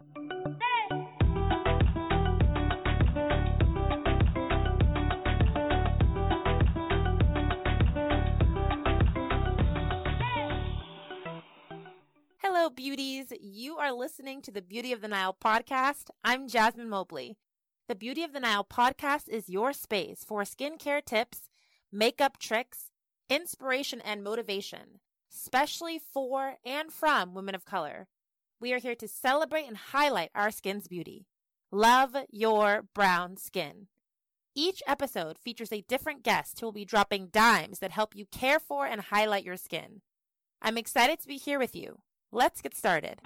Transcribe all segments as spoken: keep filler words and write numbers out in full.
Hello, beauties. You are listening to the Beauty of the Nile podcast. I'm Jasmine Mobley. The Beauty of the Nile podcast is your space for skincare tips, makeup tricks, inspiration, and motivation, especially for and from women of color. We are here to celebrate and highlight our skin's beauty. Love your brown skin. Each episode features a different guest who will be dropping dimes that help you care for and highlight your skin. I'm excited to be here with you. Let's get started.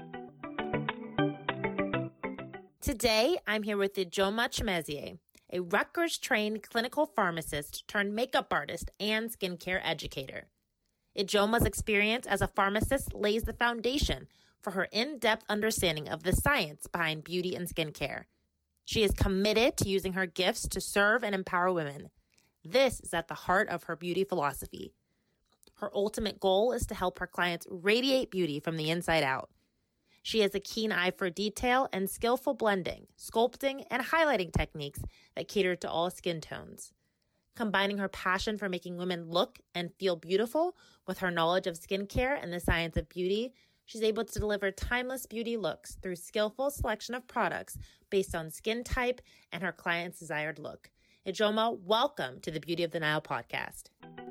Today, I'm here with Ijoma Chimezie, a Rutgers-trained clinical pharmacist turned makeup artist and skincare educator. Ijoma's experience as a pharmacist lays the foundation for her in-depth understanding of the science behind beauty and skincare. She is committed to using her gifts to serve and empower women. This is at the heart of her beauty philosophy. Her ultimate goal is to help her clients radiate beauty from the inside out. She has a keen eye for detail and skillful blending, sculpting, and highlighting techniques that cater to all skin tones. Combining her passion for making women look and feel beautiful with her knowledge of skincare and the science of beauty, she's able to deliver timeless beauty looks through skillful selection of products based on skin type and her client's desired look. Ijoma, welcome to the Beauty of the Nile podcast.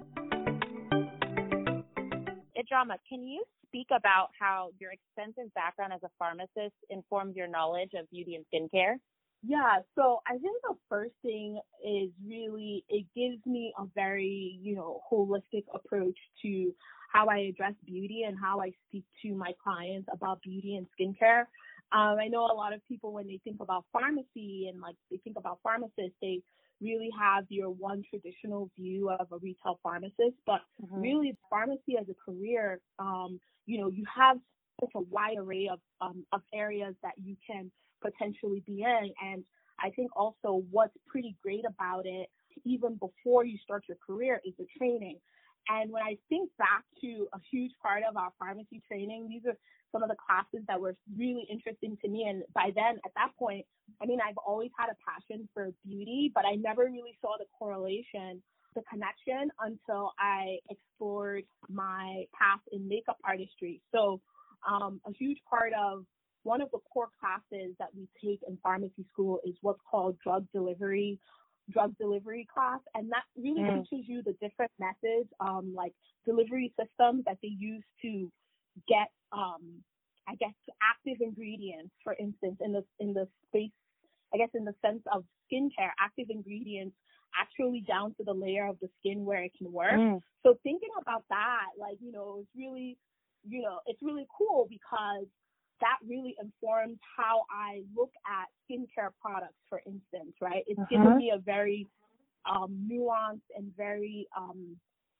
Ijoma, can you speak about how your extensive background as a pharmacist informs your knowledge of beauty and skincare? Yeah, so I think the first thing is really, it gives me a very, you know, holistic approach to how I address beauty and how I speak to my clients about beauty and skincare. Um, I know a lot of people, when they think about pharmacy and like they think about pharmacists, they really have your one traditional view of a retail pharmacist, but mm-hmm. really pharmacy as a career, um, you know, you have such a wide array of, um, of areas that you can potentially be in. And I think also what's pretty great about it, even before you start your career, is the training. And when I think back to a huge part of our pharmacy training, these are some of the classes that were really interesting to me. And by then, at that point, I mean, I've always had a passion for beauty, but I never really saw the correlation, the connection, until I explored my path in makeup artistry. So um, a huge part of one of the core classes that we take in pharmacy school is what's called drug delivery drug delivery class, and that really mm. teaches you the different methods, um, like delivery systems that they use to get, um, I guess, active ingredients, for instance, in the in the space, I guess, in the sense of skincare, active ingredients actually down to the layer of the skin where it can work. Mm. So thinking about that, like, you know, it's really, you know, it's really cool because that really informs how I look at skincare products, for instance, right? It's uh-huh. given me a very um, nuanced and very, um,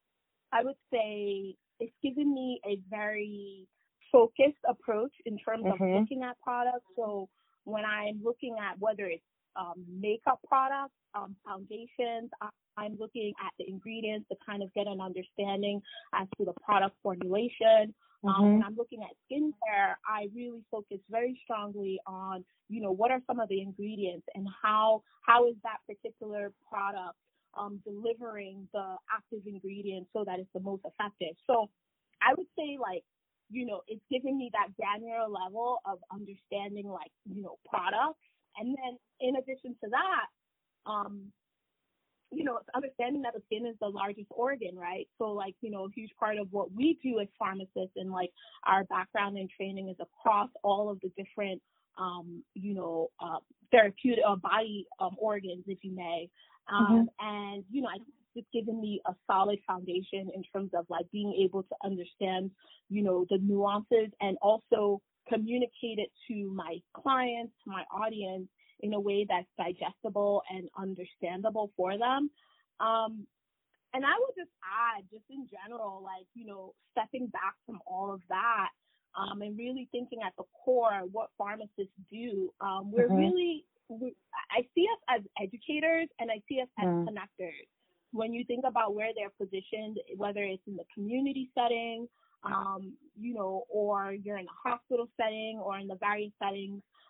I would say, it's given me a very focused approach in terms uh-huh. of looking at products. So when I'm looking at whether it's um, makeup products, um, foundations, I'm looking at the ingredients to kind of get an understanding as to the product formulation. Um, mm-hmm. When I'm looking at skincare, I really focus very strongly on, you know, what are some of the ingredients and how how is that particular product um, delivering the active ingredients so that it's the most effective. So I would say, like, you know, it's giving me that granular level of understanding, like, you know, products. And then in addition to that, um, you know, it's understanding that the skin is the largest organ, right? So, like, you know, a huge part of what we do as pharmacists and, like, our background and training is across all of the different, um, you know, uh, therapeutic uh, body um, organs, if you may. Um, mm-hmm. And, you know, I think it's given me a solid foundation in terms of, like, being able to understand, you know, the nuances and also communicate it to my clients, to my audience, in a way that's digestible and understandable for them. Um, and I would just add, just in general, like, you know, stepping back from all of that um, and really thinking at the core what pharmacists do. Um, we're mm-hmm. really, we, I see us as educators and I see us as mm. connectors. When you think about where they're positioned, whether it's in the community setting, um, you know, or you're in a hospital setting or in the various settings,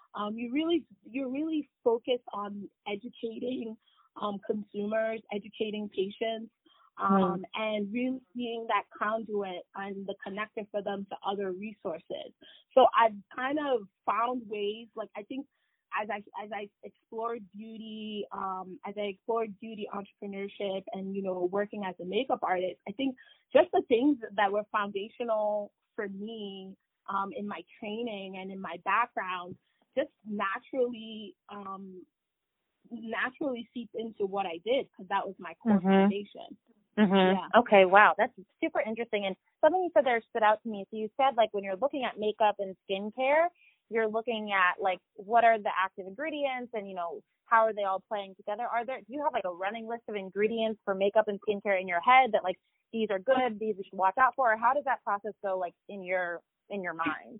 um, you really, you're really focused on educating um, consumers, educating patients, um, mm. and really being that conduit and the connector for them to other resources. So I've kind of found ways, like I think as I as I explored beauty, um, as I explored beauty entrepreneurship and, you know, working as a makeup artist, I think just the things that were foundational for me um, in my training and in my background just naturally um, naturally seeped into what I did, because that was my core mm-hmm. foundation. Mm-hmm. Yeah. Okay, wow, that's super interesting. And something you said there stood out to me. So you said, like, when you're looking at makeup and skincare, you're looking at, like, what are the active ingredients and, you know, how are they all playing together? Are there, do you have, like, a running list of ingredients for makeup and skincare in your head that, like, these are good, these we should watch out for? Or how does that process go, like, in your in your mind?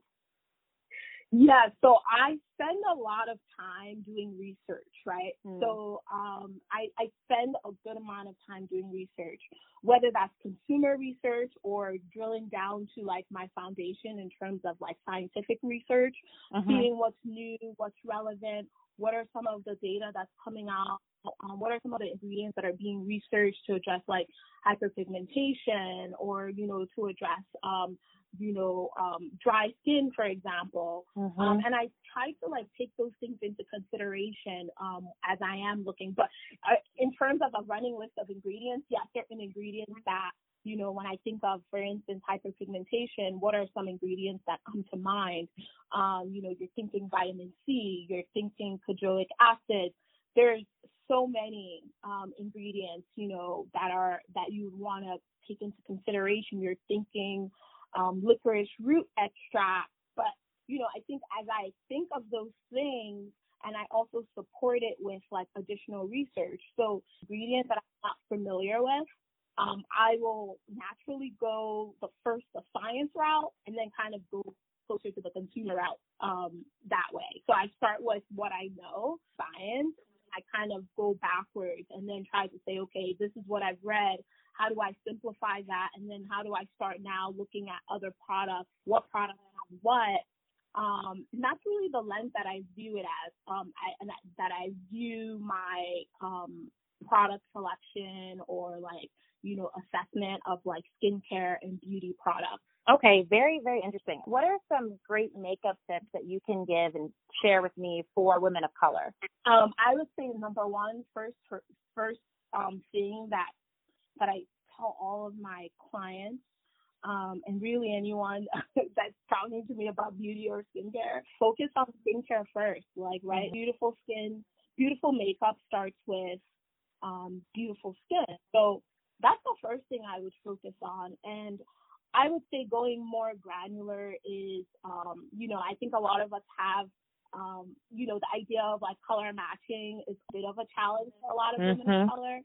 Yeah, so I spend a lot of time doing research, right? Mm. So um, I, I spend a good amount of time doing research, whether that's consumer research or drilling down to like my foundation in terms of like scientific research, uh-huh. seeing what's new, what's relevant, what are some of the data that's coming out, um, what are some of the ingredients that are being researched to address like hyperpigmentation or, you know, to address um, you know, um, dry skin, for example. Mm-hmm. Um, and I try to like take those things into consideration um, as I am looking. But uh, in terms of a running list of ingredients, yeah, certain ingredients that, you know, when I think of, for instance, hyperpigmentation, what are some ingredients that come to mind? Um, you know, you're thinking vitamin C, you're thinking kojic acid. There's so many um, ingredients, you know, that are, that you want to take into consideration. You're thinking Um, licorice root extract. But, you know, I think as I think of those things and I also support it with like additional research, so ingredients that I'm not familiar with, um, I will naturally go the first the science route and then kind of go closer to the consumer route um, that way. So I start with what I know, science. I kind of go backwards and then try to say, okay, this is what I've read. How do I simplify that? And then how do I start now looking at other products? What products have what? Um, and that's really the lens that I view it as, um, I, and that, that I view my um, product selection or like, you know, assessment of like skincare and beauty products. Okay, very, very interesting. What are some great makeup tips that you can give and share with me for women of color? Um, I would say number one, first, first um, thing that that I tell all of my clients um, and really anyone that's talking to me about beauty or skincare, focus on skincare first. Like, right, mm-hmm. beautiful skin, beautiful makeup starts with um, beautiful skin. So that's the first thing I would focus on. And I would say going more granular is, um, you know, I think a lot of us have, um, you know, the idea of like color matching is a bit of a challenge for a lot of mm-hmm. women of color,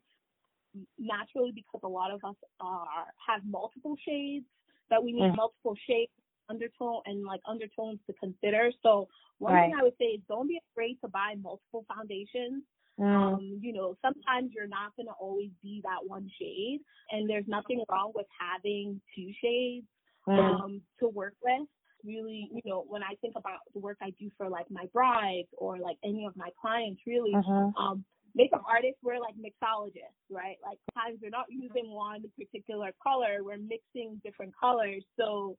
naturally because a lot of us are have multiple shades that we need mm-hmm. multiple shades, undertone and like undertones to consider. So one right. thing I would say is don't be afraid to buy multiple foundations. Mm. Um, you know, sometimes you're not going to always be that one shade, and there's nothing wrong with having two shades mm. um, to work with. Really, you know, when I think about the work I do for like my brides or like any of my clients, really, uh-huh. um, makeup artists, we're like mixologists, right? Like sometimes we're not using one particular color, we're mixing different colors. So,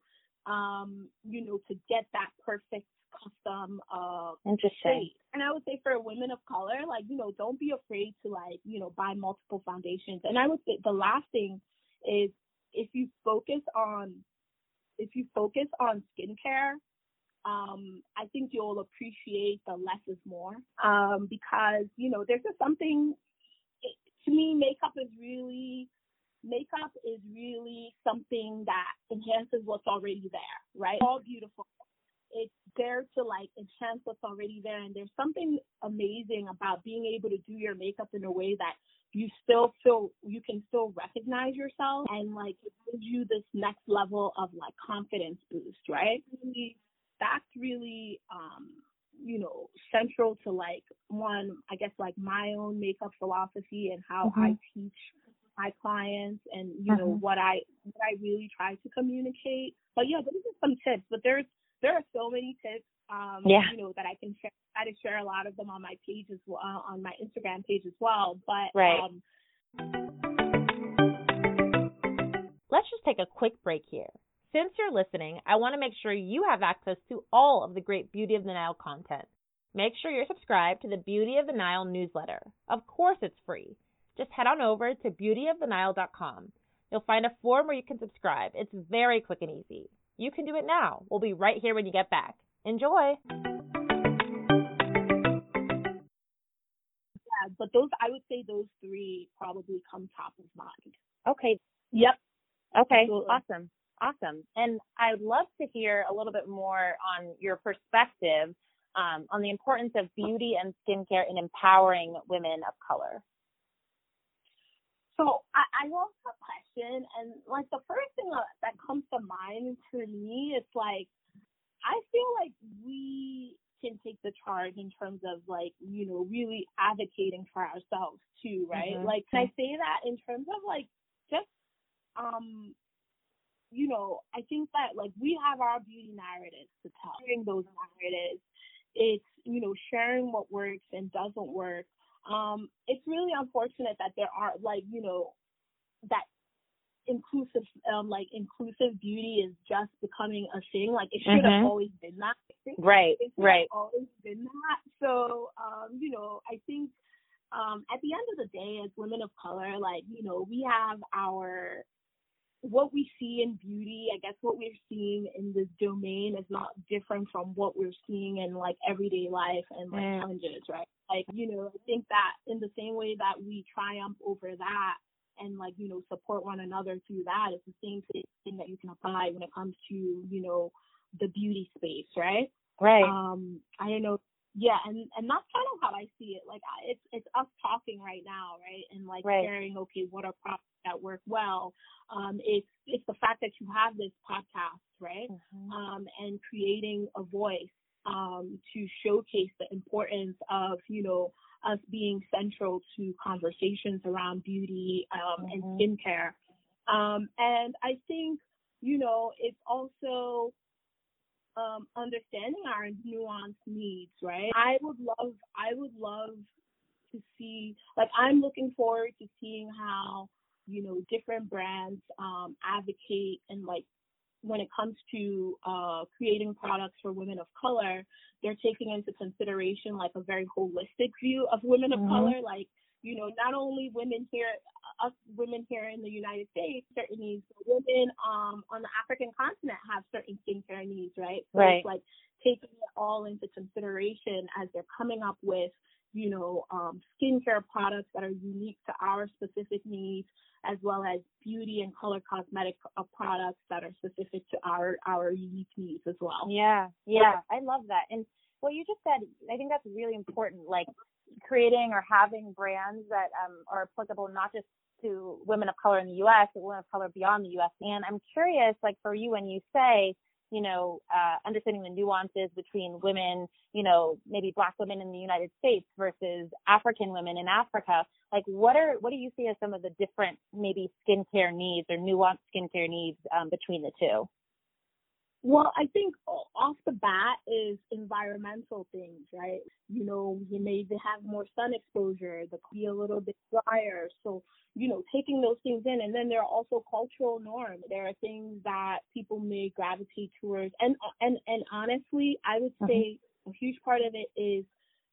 um, you know, to get that perfect custom uh interesting shade. And I would say for women of color, like, you know, don't be afraid to like, you know, buy multiple foundations. And I would say the last thing is if you focus on if you focus on skincare, um, I think you'll appreciate the less is more. Um, because, you know, there's just something it, to me, makeup is really makeup is really something that enhances what's already there, right? All beautiful. It's there to like enhance what's already there. And there's something amazing about being able to do your makeup in a way that you still feel, you can still recognize yourself and like it gives you this next level of like confidence boost, right? That's really, um, you know, central to like one, I guess like my own makeup philosophy and how mm-hmm. I teach my clients and, you mm-hmm. know, what I, what I really try to communicate. But yeah, those are some tips, but there's, there are so many tips, um, yeah. you know, that I can share. I to share a lot of them on my page as well, uh, on my Instagram page as well. But right. um, let's just take a quick break here. Since you're listening, I want to make sure you have access to all of the great Beauty of the Nile content. Make sure you're subscribed to the Beauty of the Nile newsletter. Of course it's free. Just head on over to beauty of the nile dot com. You'll find a form where you can subscribe. It's very quick and easy. You can do it now. We'll be right here when you get back. Enjoy! Yeah, but those, I would say those three probably come top of mind. Okay. Yep. Okay. Absolutely. Awesome. Awesome. And I'd love to hear a little bit more on your perspective um, on the importance of beauty and skincare in empowering women of color. So I, I love the question, and like the first thing that comes to mind for me is like, I feel like we can take the charge in terms of like, you know, really advocating for ourselves too, right? Mm-hmm. Like, can I say that in terms of like just, um, you know, I think that like we have our beauty narratives to tell. Sharing those narratives, it's, you know, sharing what works and doesn't work. Um, it's really unfortunate that there are like, you know, that inclusive, um, like inclusive beauty is just becoming a thing. Like it should have mm-hmm. always been that. Right, it should right. have always been that. So, um, you know, I think um, at the end of the day, as women of color, like, you know, we have our, what we see in beauty, I guess what we're seeing in this domain is not different from what we're seeing in like everyday life and like mm. challenges, right? Like, you know, I think that in the same way that we triumph over that and like, you know, support one another through that, it's the same thing that you can apply when it comes to, you know, the beauty space, right? Right. Um, I don't know. Yeah, and, and that's kind of how I see it. Like, I, it's it's us talking right now, right? And, like, right. sharing, okay, what are products that work well. Um, it's, it's the fact that you have this podcast, right? Mm-hmm. Um, and creating a voice um, to showcase the importance of, you know, us being central to conversations around beauty um, mm-hmm. and skincare. Um, and I think, you know, it's also um, understanding our nuanced needs, right? I would love, I would love to see, like, I'm looking forward to seeing how, you know, different brands um, advocate and, like, when it comes to uh, creating products for women of color, they're taking into consideration, like, a very holistic view of women mm-hmm. of color, like, you know, not only women here, us women here in the United States, certain needs, but women um, on the African continent have certain skincare needs, right? So right. it's like taking it all into consideration as they're coming up with, you know, um, skincare products that are unique to our specific needs, as well as beauty and color cosmetic uh, products that are specific to our, our unique needs as well. Yeah, yeah, I love that. And what you just said, I think that's really important, like creating or having brands that um, are applicable not just to women of color in the U S, but women of color beyond the U S. And I'm curious, like for you, when you say, you know, uh, understanding the nuances between women, you know, maybe Black women in the United States versus African women in Africa, like what are, what do you see as some of the different maybe skincare needs or nuanced skincare needs um, between the two? Well, I think off the bat is environmental things, right? You know, you may have more sun exposure, the be a little bit drier. So, you know, taking those things in. And then there are also cultural norms. There are things that people may gravitate towards. And and, and honestly, I would say mm-hmm. a huge part of it is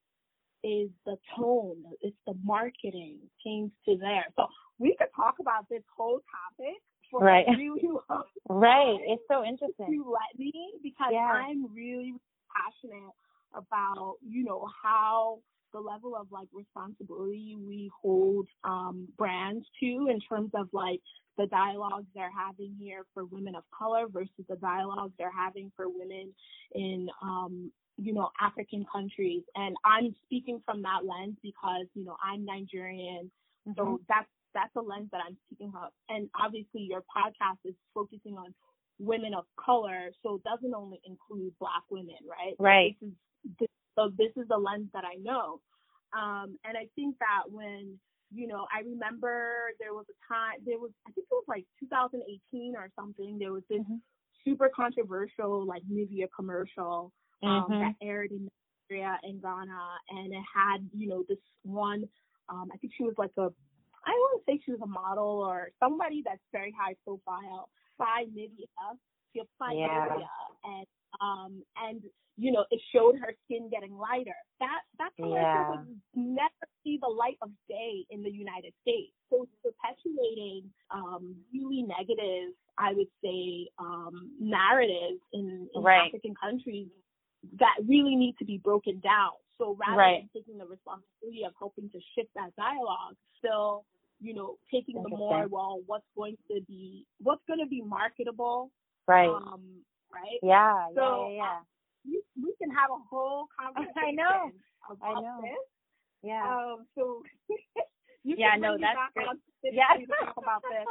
is the tone. It's the marketing changed to there. So we could talk about this whole topic for right. a really long time. Right. It's so interesting. You let me, because yeah. I'm really passionate about, you know, how the level of like responsibility we hold um, brands to in terms of like the dialogues they're having here for women of color versus the dialogues they're having for women in, um, you know, African countries. And I'm speaking from that lens because, you know, I'm Nigerian. Mm-hmm. So that's, that's a lens that I'm speaking of. And obviously your podcast is focusing on women of color, so it doesn't only include Black women, right? Right. This is, this, so this is the lens that I know. Um, and I think that when, you know, I remember there was a time, there was, I think it was like two thousand eighteen or something, there was this mm-hmm. super controversial like Nivea commercial um, Mhm. that aired in Nigeria and Ghana, and it had, you know, this one, um, I think she was like a, I don't want to say she was a model or somebody that's very high profile, by Nivea. She applied Yeah. Nivea, and um, and you know, it showed her skin getting lighter. That that commercial Yeah. would never see the light of day in the United States. So it's perpetuating um, really negative, I would say, um, narratives in, in Right. African countries that really need to be broken down. So rather Right. than taking the responsibility of helping to shift that dialogue, still, you know, taking the Interesting. more, well, what's going to be, what's going to be marketable, Right. um, right? Yeah. So, yeah. Yeah. Yeah. uh, we, we can have a whole conversation I know. about I know. this. Yeah. Um, so you yeah. can No, bring me that's back great. on specifically Yeah. to talk about this.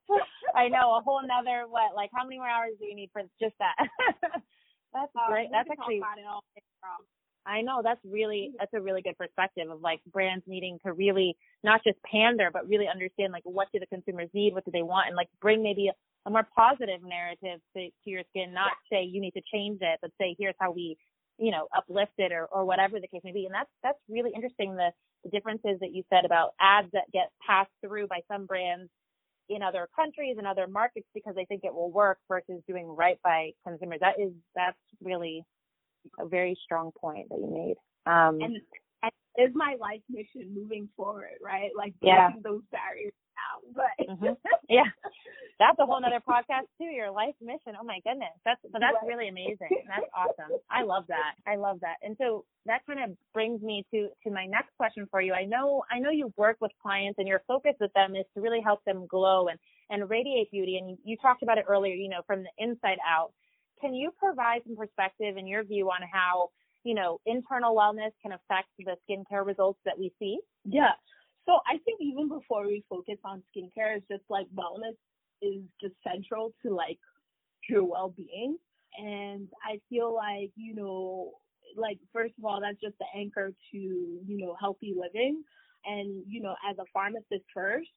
I know, a whole nother what? Like, how many more hours do you need for just that? That's Um, great. we That's can talk actually. about it all day, um, I know that's really that's a really good perspective of like brands needing to really not just pander, but really understand like what do the consumers need, what do they want, and like bring maybe a, a more positive narrative to, to your skin, not say you need to change it, but say here's how we, you know, uplift it or, or whatever the case may be. And that's that's really interesting, the, the differences that you said about ads that get passed through by some brands in other countries and other markets because they think it will work versus doing right by consumers. That is that's really a very strong point that you made. Um, and, and is my life mission moving forward, right? Like Yeah. breaking those barriers down. But mhm. Yeah, that's a whole nother podcast too. Your life mission. Oh my goodness, that's but that's Right. really amazing. That's awesome. I love that. I love that. And so that kind of brings me to to my next question for you. I know I know you work with clients and your focus with them is to really help them glow and and radiate beauty. And you, you talked about it earlier. You know, from the inside out. Can you provide some perspective in your view on how, you know, internal wellness can affect the skincare results that we see? Yeah. So I think even before we focus on skincare, it's just like wellness is just central to like your well-being. And I feel like, you know, like, first of all, that's just the anchor to, you know, healthy living. And, you know, as a pharmacist first,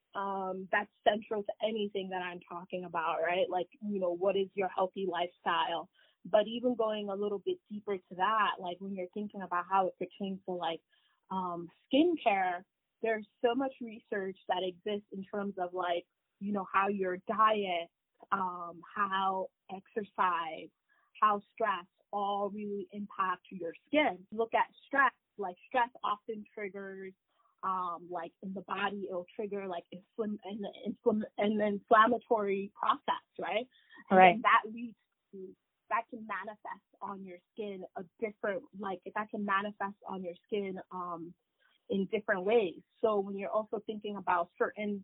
um, that's central to anything that I'm talking about, right? Like, you know, what is your healthy lifestyle? But even going a little bit deeper to that, like when you're thinking about how it pertains to like um, skincare, there's so much research that exists in terms of like, you know, how your diet, um, how exercise, how stress all really impact your skin. Look at stress, like stress often triggers Um, like in the body, it'll trigger like infl- an, infl- an inflammatory process, right? And Right. then that leads to, that can manifest on your skin a different, like that can manifest on your skin um, in different ways. So when you're also thinking about certain,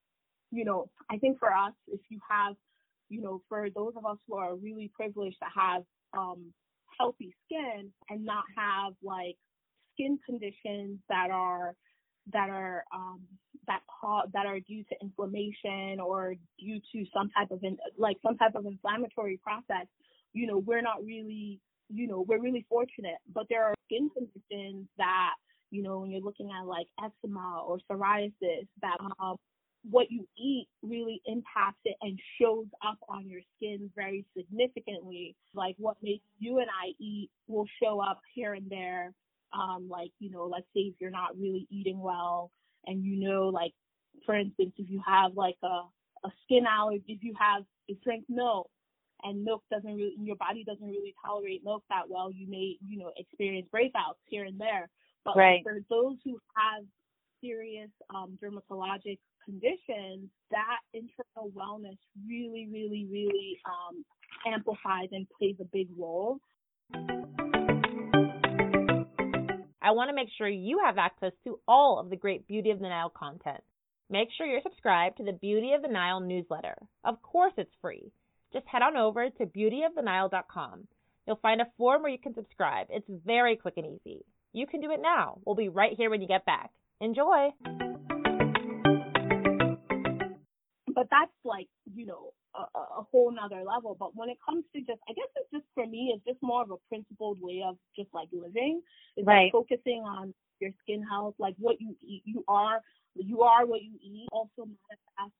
you know, I think for us, if you have, you know, for those of us who are really privileged to have um, healthy skin and not have like skin conditions that are that are um, that cause, that are due to inflammation or due to some type of in, like some type of inflammatory process, you know, we're not really, you know, we're really fortunate. But there are skin conditions that, you know, when you're looking at like eczema or psoriasis, that um, what you eat really impacts it and shows up on your skin very significantly. Like what makes you and I eat will show up here and there. Um, like, you know, let's say if you're not really eating well and, you know, like, for instance, if you have like a, a skin allergy, if you have, you drink milk and milk doesn't really, your body doesn't really tolerate milk that well, you may, you know, experience breakouts here and there. But Right. like, for those who have serious um, dermatologic conditions, that internal wellness really, really, really um, amplifies and plays a big role. I want to make sure you have access to all of the great Beauty of the Nile content. Make sure you're subscribed to the Beauty of the Nile newsletter. Of course it's free. Just head on over to beauty of the nile dot com. You'll find a form where you can subscribe. It's very quick and easy. You can do it now. We'll be right here when you get back. Enjoy! But that's like, you know, a, a whole nother level. But when it comes to just, I guess it's just, for me, it's just more of a principled way of just like living. It's Right. like focusing on your skin health, like what you eat. You are, you are what you eat. Also manifest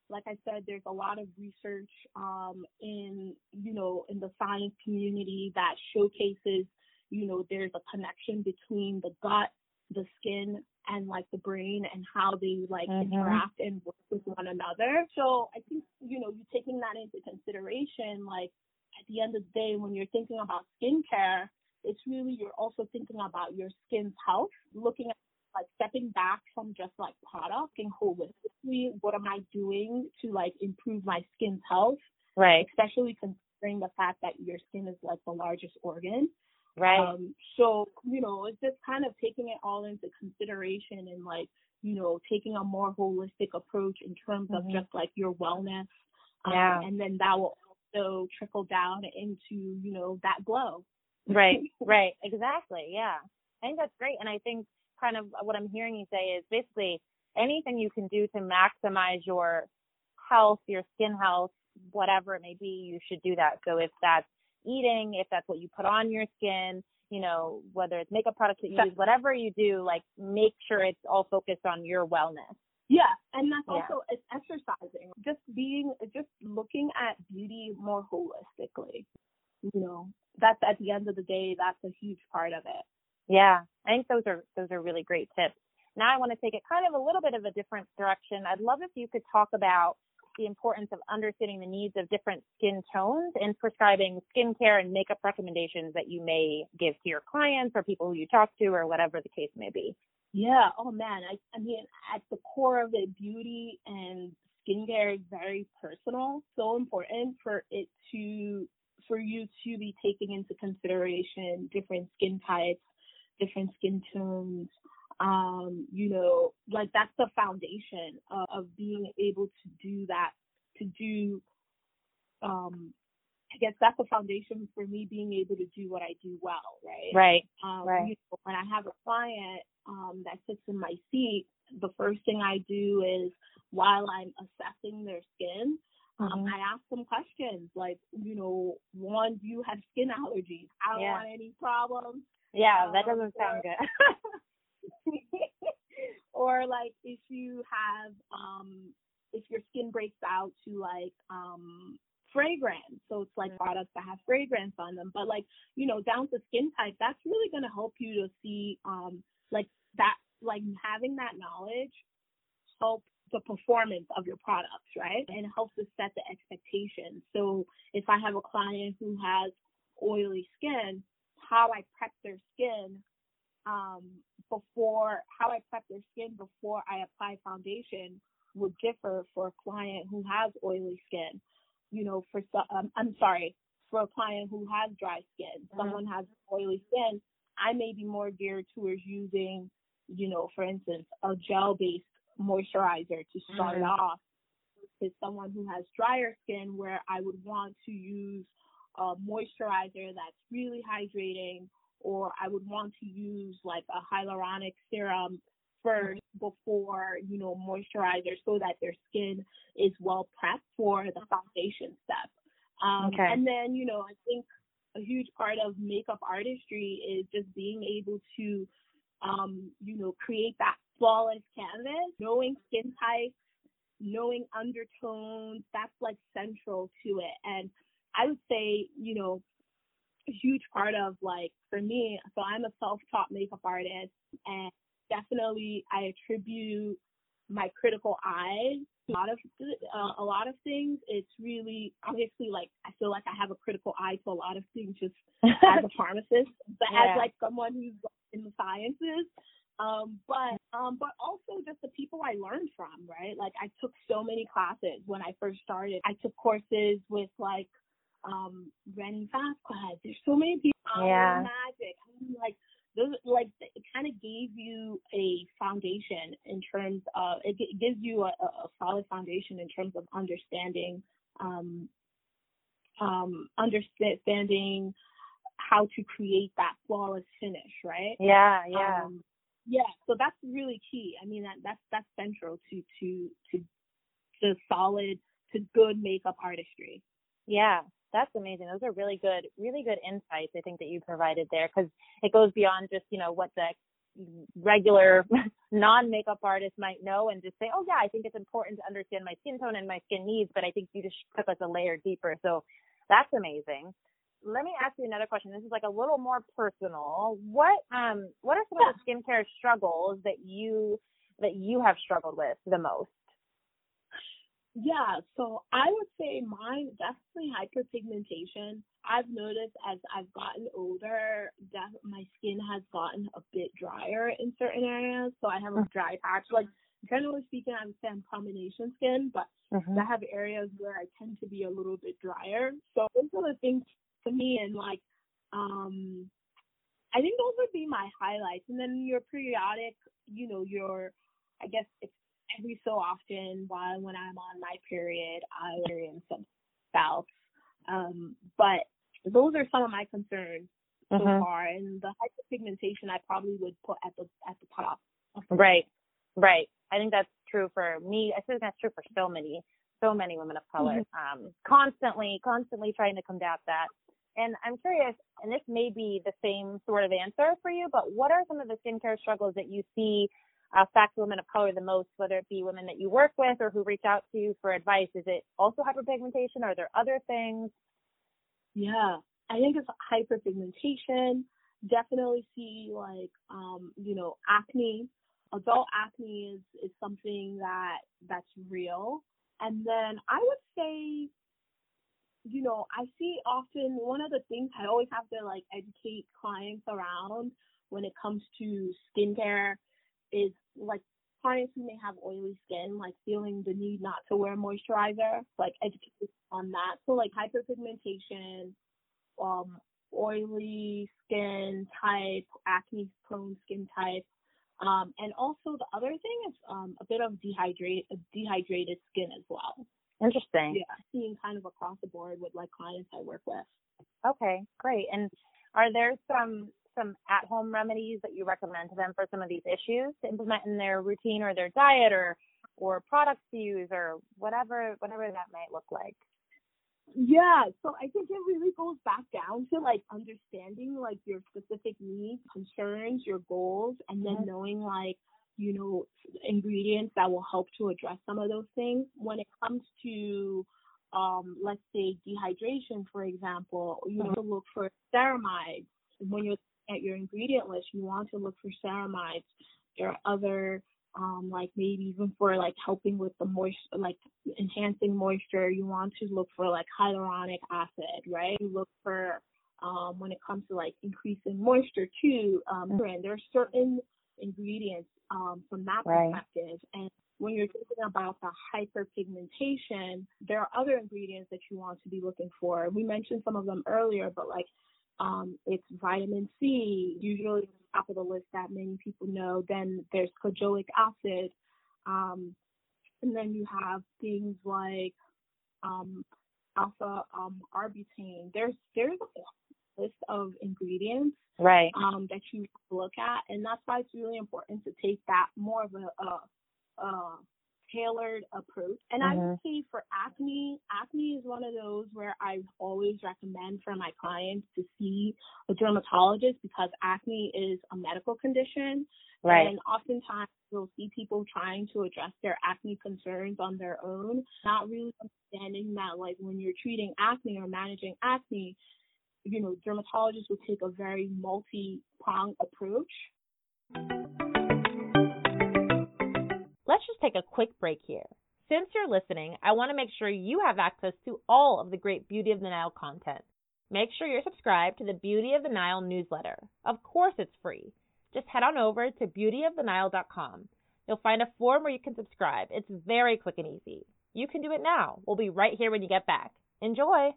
like I said, there's a lot of research um, in, you know, in the science community that showcases, you know, there's a connection between the gut, the skin, and like the brain and how they like mm-hmm. interact and work with one another. So I think, you know, you taking that into consideration, like at the end of the day, when you're thinking about skincare, it's really, you're also thinking about your skin's health, looking at like stepping back from just like product and holistically, what am I doing to like improve my skin's health? Right. Especially considering the fact that your skin is like the largest organ. Right. Um, so, you know, it's just kind of taking it all into consideration and like, you know, taking a more holistic approach in terms mm-hmm. of just like your wellness. Um, yeah. And then that will also trickle down into, you know, that glow. Right. Right. Exactly. Yeah. I think that's great. And I think kind of what I'm hearing you say is basically anything you can do to maximize your health, your skin health, whatever it may be, you should do that. So if that's eating, if that's what you put on your skin, you know, whether it's makeup products that you use, whatever you do, like make sure it's all focused on your wellness. Yeah, and that's yeah. also it's exercising, just being, just looking at beauty more holistically. You know, that's at the end of the day, that's a huge part of it. Yeah, I think those are those are really great tips. Now I want to take it kind of a little bit of a different direction. I'd love if you could talk about the importance of understanding the needs of different skin tones and prescribing skincare and makeup recommendations that you may give to your clients or people who you talk to or whatever the case may be. Yeah. Oh man. I, I mean, at the core of it, beauty and skincare is very personal. So important for it to, for you to be taking into consideration different skin types, different skin tones. Um, you know, like that's the foundation of, of being able to do that, to do, um, I guess that's the foundation for me being able to do what I do well, right? Right, um, right. You know, when I have a client um, that sits in my seat, the first thing I do is while I'm assessing their skin, um, mm-hmm. I ask them questions like, you know, one, do you have skin allergies? I don't yeah. want any problems. Yeah, um, that doesn't sound or, good. Or like if you have, um, if your skin breaks out to like um, fragrance, so it's like mm-hmm. products that have fragrance on them, but like, you know, down to skin type, that's really going to help you to see um, like that, like having that knowledge help the performance of your products, right? And it helps to set the expectations. So if I have a client who has oily skin, how I prep their skin um, before, how I prep their skin before I apply foundation would differ for a client who has oily skin. You know, for um, I'm sorry, for a client who has dry skin, mm-hmm. someone has oily skin, I may be more geared towards using, you know, for instance, a gel-based moisturizer to start mm-hmm. off. With someone who has drier skin, where I would want to use a moisturizer that's really hydrating, or I would want to use like a hyaluronic serum first before, you know, moisturizer, so that their skin is well prepped for the foundation step. Um, okay. And then, you know, I think a huge part of makeup artistry is just being able to, um, you know, create that flawless canvas, knowing skin types, knowing undertones, that's like central to it. And I would say, you know, a huge part of like, for me, so I'm a self-taught makeup artist, and definitely I attribute my critical eye to a lot of, uh, a lot of things. It's really, obviously, like, I feel like I have a critical eye to a lot of things just as a pharmacist, but yeah. as like someone who's in the sciences. Um, but um, but also just the people I learned from, right? Like I took so many classes when I first started. I took courses with like um, Renny Vasquez. There's so many people. Yeah. Magic. I mean, like those, like it kind of gave you a foundation in terms of it, it gives you a, a solid foundation in terms of understanding, um, um, understanding how to create that flawless finish, right? Yeah, yeah. Um, Yeah, so that's really key. I mean, that, that's that's central to to to to solid to good makeup artistry. Yeah, that's amazing. Those are really good, really good insights I think that you provided there, because it goes beyond just, you know, what the regular non-makeup artist might know and just say, oh yeah, I think it's important to understand my skin tone and my skin needs, but I think you just took us a layer deeper. So that's amazing. Let me ask you another question. This is like a little more personal. What um what are some of the skincare struggles that you that you have struggled with the most? Yeah, so I would say mine definitely hyperpigmentation. I've noticed as I've gotten older that my skin has gotten a bit drier in certain areas. So I have a dry patch. Like generally speaking, I would say I'm combination skin, but Mm-hmm. I have areas where I tend to be a little bit drier. So those are the things to me, and like um I think those would be my highlights. And then your periodic, you know, your I guess it's every so often while when I'm on my period, I experience some bouts. Um, but those are some of my concerns so Mm-hmm. far. And the hyperpigmentation I probably would put at the at the top. Right, right. I think that's true for me. I think that's true for so many, so many women of color. Mm-hmm. Um, constantly, constantly trying to combat that. And I'm curious, and this may be the same sort of answer for you, but what are some of the skincare struggles that you see affect women of color the most, whether it be women that you work with or who reach out to you for advice? Is it also hyperpigmentation? Are there other things? Yeah, I think it's hyperpigmentation. Definitely see like um, you know, acne. Adult acne is, is something that that's real. And then I would say, you know, I see often one of the things I always have to like educate clients around when it comes to skincare is like clients who may have oily skin, like feeling the need not to wear moisturizer, like educate on that. So like hyperpigmentation, um, oily skin type, acne prone skin type. Um, and also the other thing is um, a bit of dehydrate, dehydrated skin as well. Interesting. Yeah, seeing kind of across the board with like clients I work with. Okay, great. And are there some some at-home remedies that you recommend to them for some of these issues to implement in their routine or their diet, or or products to use, or whatever whatever that might look like? Yeah, so I think it really goes back down to like understanding like your specific needs, concerns, your goals, and then Mm-hmm. knowing like, you know, ingredients that will help to address some of those things. When it comes to, um, let's say dehydration, for example, you know, to look for ceramides. When you're looking at your ingredient list, you want to look for ceramides. There are other Um, like maybe even for like helping with the moisture, like enhancing moisture, you want to look for like hyaluronic acid, right? You look for um, when it comes to like increasing moisture too. Um, and there's certain ingredients um, from that Right. perspective. And when you're thinking about the hyperpigmentation, there are other ingredients that you want to be looking for. We mentioned some of them earlier, but like um, it's vitamin C, usually at the top of the list that many people know. Then there's kojoic acid. Um, and then you have things like um, alpha um, arbutin. There's there's a list of ingredients Right. um, that you look at, and that's why it's really important to take that more of a, a, a tailored approach. And Mm-hmm. I would say for acne, acne is one of those where I always recommend for my clients to see a dermatologist because acne is a medical condition. Right. And oftentimes you'll see people trying to address their acne concerns on their own, not really understanding that like when you're treating acne or managing acne, you know, dermatologists will take a very multi-pronged approach. Let's just take a quick break here. Since you're listening, I want to make sure you have access to all of the great Beauty of the Nile content. Make sure you're subscribed to the Beauty of the Nile newsletter. Of course it's free. Just head on over to beauty of the nile dot com. You'll find a form where you can subscribe. It's very quick and easy. You can do it now. We'll be right here when you get back. Enjoy!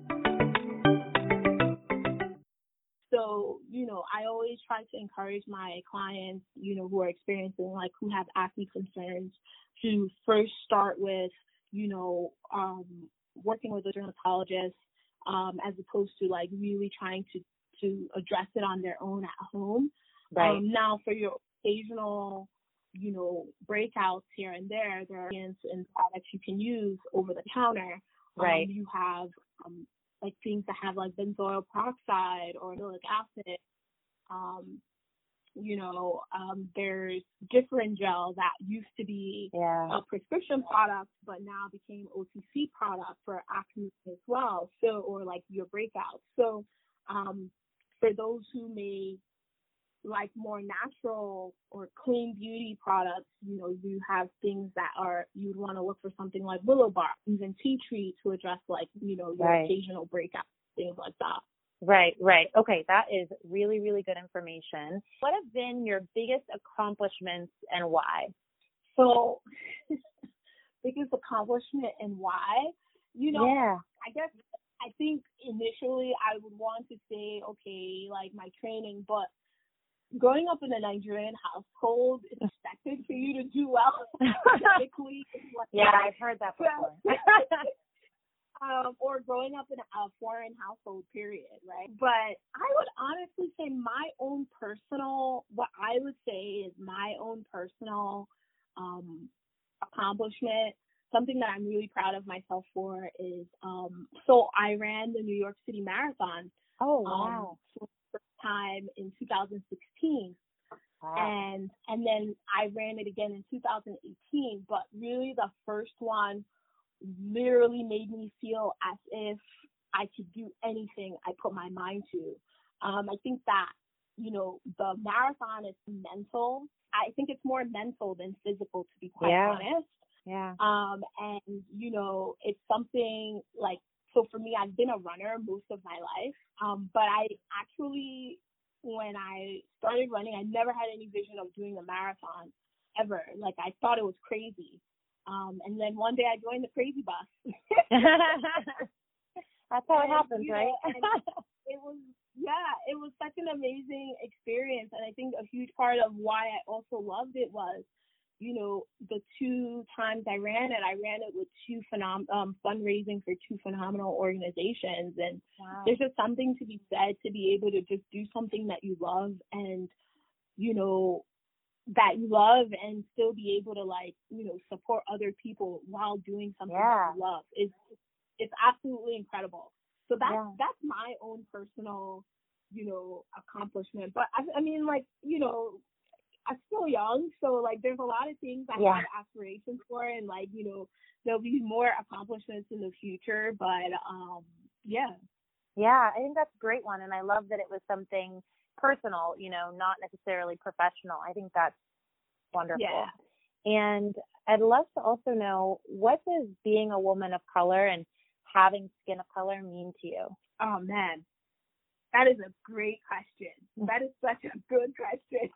So, you know, I always try to encourage my clients, you know, who are experiencing, like, who have acne concerns to first start with, you know, um, working with a dermatologist um, as opposed to, like, really trying to, to address it on their own at home. Right. Um, now, for your occasional, you know, breakouts here and there, there are ingredients and products you can use over the counter. Right. Um, you have um, like things that have like benzoyl peroxide or acrylic acid. Um, You know, um, there's different gel that used to be Yeah. a prescription product, but now became O T C product for acne as well. So, or like your breakouts. So, um, for those who may like more natural or clean beauty products, you know, you have things that are, you'd want to look for something like willow bark, even tea tree to address like, you know, your Right. occasional breakouts, things like that. Right, right. Okay, that is really, really good information. What have been your biggest accomplishments and why? So, biggest accomplishment and why? You know, Yeah. I guess I think initially I would want to say, okay, like my training, but growing up in a Nigerian household, it's expected for you to do well academically. Yeah, I've heard that before. um, or growing up in a foreign household, period, right? But I would honestly say my own personal, what I would say is my own personal um, accomplishment, something that I'm really proud of myself for is, um, so I ran the New York City Marathon. Oh, wow. Um, for the first time in two thousand sixteen. Wow. And and then I ran it again in two thousand eighteen, but really the first one literally made me feel as if I could do anything I put my mind to. Um, I think that, you know, the marathon is mental. I think it's more mental than physical, to be quite Yeah. honest. Yeah. Um, and, you know, it's something like, so for me, I've been a runner most of my life. Um, but I actually, when I started running, I never had any vision of doing a marathon ever. Like, I thought it was crazy. Um, and then one day I joined the crazy bus. That's how it And, happens, you know, right? and it was, yeah, it was such an amazing experience. And I think a huge part of why I also loved it was, you know, the two times I ran it, I ran it with two phenom- um, fundraising for two phenomenal organizations. And Wow. there's just something to be said to be able to just do something that you love and, you know, that you love and still be able to, like, you know, support other people while doing something Yeah. that you love. It's, it's absolutely incredible. So that's, Yeah. that's my own personal, you know, accomplishment. But I, I mean, like, you know, I'm still young, so like there's a lot of things I Yeah. have aspirations for, and like, you know, there'll be more accomplishments in the future. But um, yeah, Yeah, I think that's a great one, and I love that it was something personal, you know, not necessarily professional. I think that's wonderful. Yeah. And I'd love to also know, what does being a woman of color and having skin of color mean to you? Oh man, that is a great question. That is such a good question.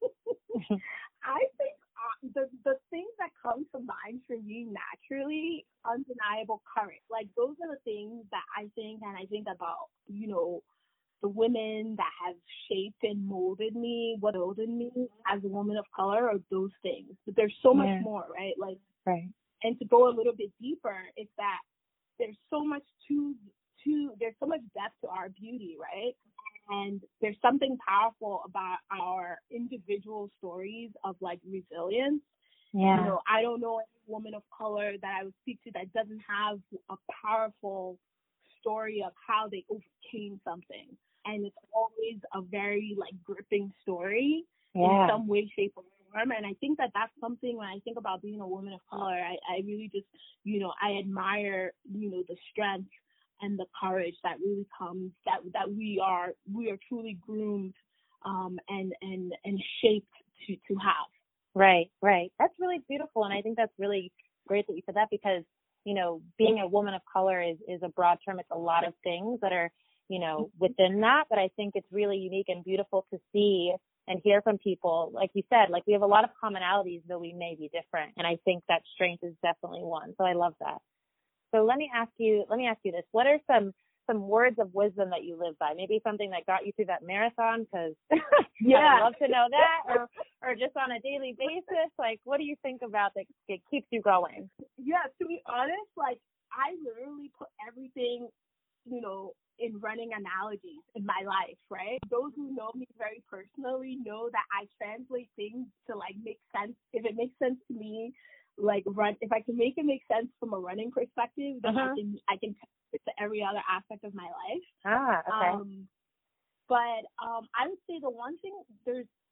I think uh, the the things that come to mind for me naturally, undeniable courage. Like those are the things that I think, and I think about, you know, the women that have shaped and molded me, what molded me as a woman of color, are those things. But there's so much Yeah. more, right? Like, Right. and to go a little bit deeper, it's that there's so much to to there's so much depth to our beauty, right? And there's something powerful about our individual stories of like resilience. Yeah. You know, I don't know any woman of color that I would speak to that doesn't have a powerful story of how they overcame something. And it's always a very like gripping story Yeah. in some way, shape, or form. And I think that that's something, when I think about being a woman of color, I, I really just, you know, I admire, you know, the strength and the courage that really comes, that that we are we are truly groomed um, and and and shaped to to have. Right, right. That's really beautiful, and I think that's really great that you said that, because, you know, being a woman of color is, is a broad term. It's a lot of things that are, you know, within that, but I think it's really unique and beautiful to see and hear from people. Like you said, like we have a lot of commonalities, though we may be different, and I think that strength is definitely one. So I love that. So let me ask you, let me ask you this. What are some, some words of wisdom that you live by? Maybe something that got you through that marathon, because Yeah. I'd love to know that, or, or just on a daily basis. Like, what do you think about that that keeps you going? Yeah, to be honest, like I literally put everything, you know, in running analogies in my life, right? Those who know me very personally know that I translate things to like make sense. If it makes sense to me, like run, if I can make it make sense from a running perspective, then Uh-huh. I can I can test it to every other aspect of my life. Ah, okay. Um, but um, I would say the one thing, there's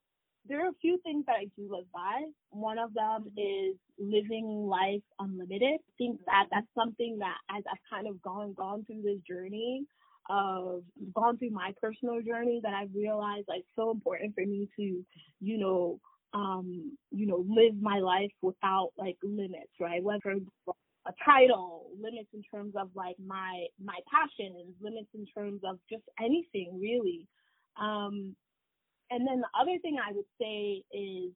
there are a few things that I do live by. One of them is living life unlimited. I think that that's something that as I've kind of gone gone through this journey of gone through my personal journey, that I've realized like so important for me to, you know, um, you know, live my life without like limits, right? Whether a title, limits in terms of like my my passions, limits in terms of just anything really. Um, and then the other thing I would say is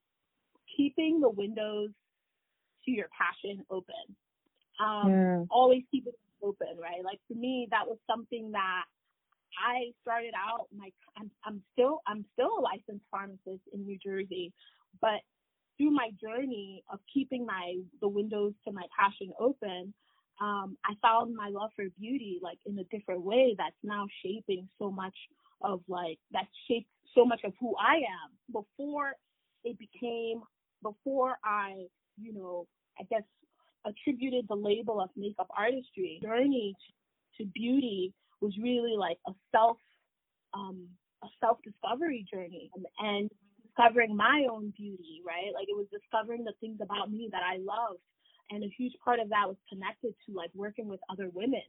keeping the windows to your passion open. Um, mm. Always keep it open, right? Like for me, that was something that I started out. My I'm, I'm still I'm still a licensed pharmacist in New Jersey, but through my journey of keeping my the windows to my passion open, um, I found my love for beauty like in a different way that's now shaping so much of like that shaped so much of who I am. Before it became before I, you know, I guess attributed the label of makeup artistry, journey to, to beauty was really like a self um a self-discovery journey and, and discovering my own beauty, right? Like it was discovering the things about me that I loved. And a huge part of that was connected to like working with other women.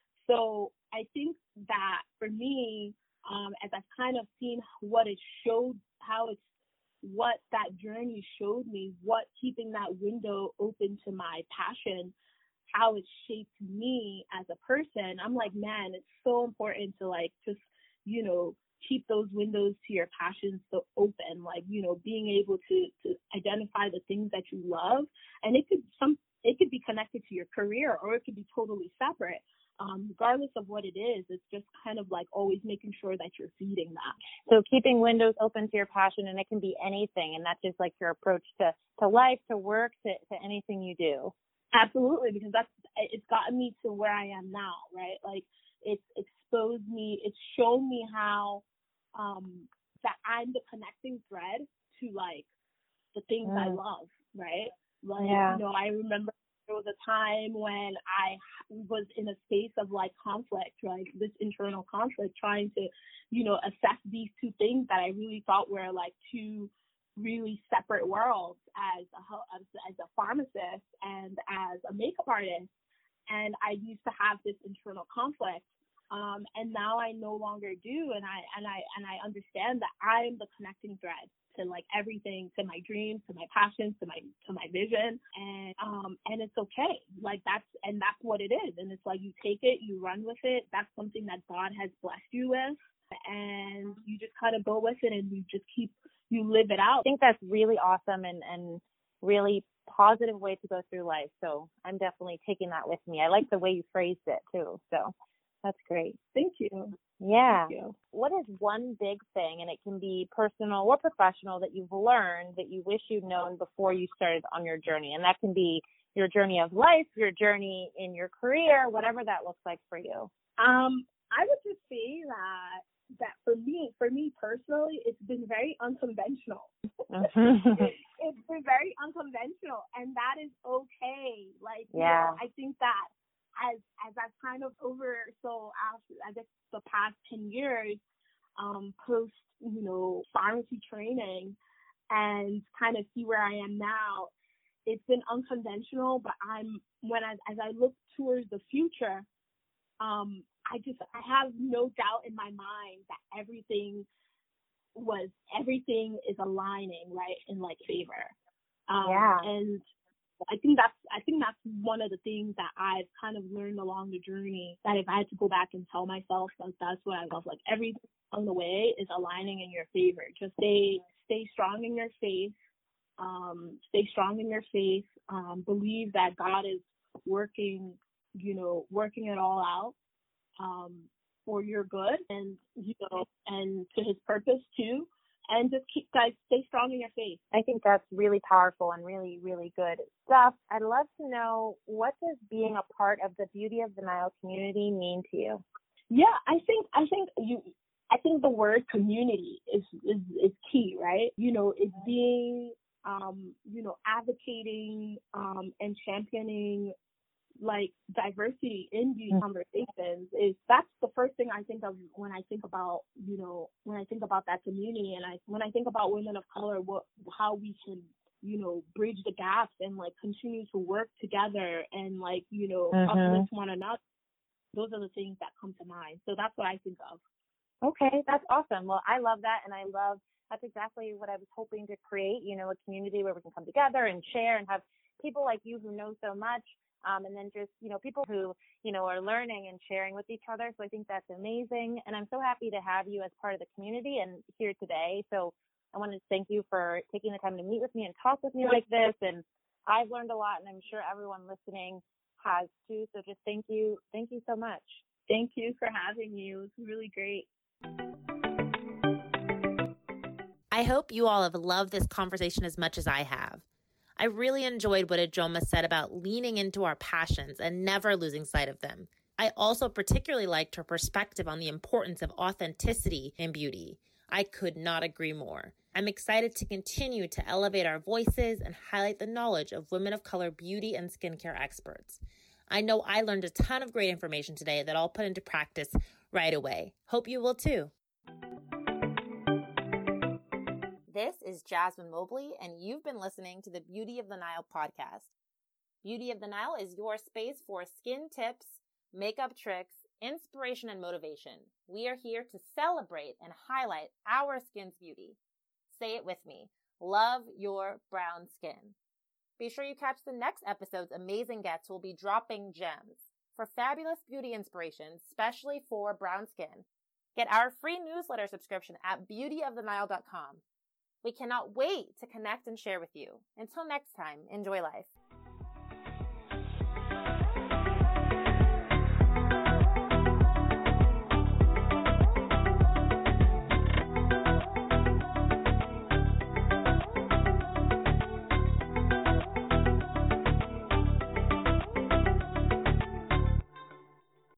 So I think that for me, um, as I've kind of seen what it showed, how it's, what that journey showed me, what keeping that window open to my passion, how it shaped me as a person, I'm like, man, it's so important to like just, you know, keep those windows to your passions so open, like, you know, being able to, to identify the things that you love. And it could some it could be connected to your career or it could be totally separate. Um, regardless of what it is, it's just kind of like always making sure that you're feeding that. So keeping windows open to your passion, and it can be anything, and that's just like your approach to, to life, to work, to, to anything you do. Absolutely, because that's it's gotten me to where I am now, right? Like it's exposed me, it's shown me how um, that I'm the connecting thread to like the things mm. I love, right? Like, yeah. you know, I remember there was a time when I was in a space of like conflict, like this internal conflict, trying to, you know, assess these two things that I really thought were like two really separate worlds as a, as, as a pharmacist and as a makeup artist. And I used to have this internal conflict. Um, and now I no longer do. And I, and I, and I understand that I'm the connecting thread to like everything, to my dreams, to my passions, to my, to my vision. And, um, and it's okay. Like that's, and that's what it is. And it's like, you take it, you run with it. That's something that God has blessed you with. And you just kind of go with it and you just keep, you live it out. I think that's really awesome and, and really positive way to go through life. So I'm definitely taking that with me. I like the way you phrased it too. So that's great. Thank you. Yeah. Thank you. What is one big thing, and it can be personal or professional, that you've learned that you wish you'd known before you started on your journey? And that can be your journey of life, your journey in your career, whatever that looks like for you. Um, I would just say that that for me, for me personally, it's been very unconventional. It's been very unconventional, and that is okay. Like, yeah, you know, I think that as as I've kind of over, so after I guess the past ten years, um, post you know pharmacy training, and kind of see where I am now, it's been unconventional. But I'm when I, as I look towards the future, um. I just, I have no doubt in my mind that everything was, everything is aligning, right, in like favor. Um, yeah. And I think that's, I think that's one of the things that I've kind of learned along the journey, that if I had to go back and tell myself, that that's what I love, like everything on the way is aligning in your favor. Just stay, stay strong in your faith, um, stay strong in your faith, um, believe that God is working, you know, working it all out. Um, for your good and, you know, and to his purpose too. And just keep, guys, stay strong in your faith. I think that's really powerful and really, really good stuff. I'd love to know, what does being a part of the Beauty of the Nile community mean to you? Yeah, I think, I think you, I think the word community is, is, is key, right? You know, it's being, um, you know, advocating, um, and championing like diversity in beauty Mm. conversations is that's the first thing I think of when I think about, you know, when I think about that community. And I, when I think about women of color, what, how we can, you know, bridge the gaps and like continue to work together and like, you know, Mhm. uplift one another. Those are the things that come to mind. So that's what I think of. Okay, that's awesome. Well, I love that, and I love that's exactly what I was hoping to create. You know, a community where we can come together and share and have people like you who know so much, um, and then just you know people who you know are learning and sharing with each other. So I think that's amazing, and I'm so happy to have you as part of the community and here today. So I wanted to thank you for taking the time to meet with me and talk with me like this. And I've learned a lot, and I'm sure everyone listening has too. So just thank you, thank you so much. Thank you for having me. It was really great. I hope you all have loved this conversation as much as I have. I really enjoyed what Ijoma said about leaning into our passions and never losing sight of them. I also particularly liked her perspective on the importance of authenticity in beauty. I could not agree more. I'm excited to continue to elevate our voices and highlight the knowledge of women of color beauty and skincare experts. I know I learned a ton of great information today that I'll put into practice right away. Hope you will too. This is Jasmine Mobley, and you've been listening to the Beauty of the Nile podcast. Beauty of the Nile is your space for skin tips, makeup tricks, inspiration, and motivation. We are here to celebrate and highlight our skin's beauty. Say it with me. Love your brown skin. Be sure you catch the next episode's amazing guests who will be dropping gems for fabulous beauty inspirations, especially for brown skin. Get our free newsletter subscription at beauty of the nile dot com. We cannot wait to connect and share with you. Until next time, enjoy life.